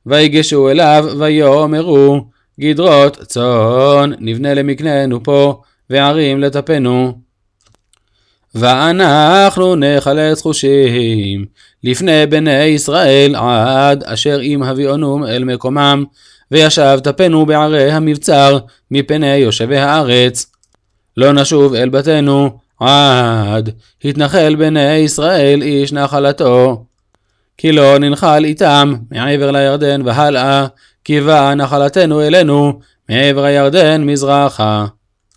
ויגשו אליו ויאמרו, גדרות צאן נבנה למקננו פה, וערים לטפנו. ואנחנו נחלץ חושים לפני בני ישראל עד אשר אם הביאונום אל מקומם, וישב טפנו בערי המבצר מפני יושבי הארץ. לא נשוב אל בתינו עד התנחל בני ישראל איש נחלתו. כי לא ננחל איתם מעבר לירדן והלאה, כי באה נחלתנו אלינו מעבר הירדן מזרחה.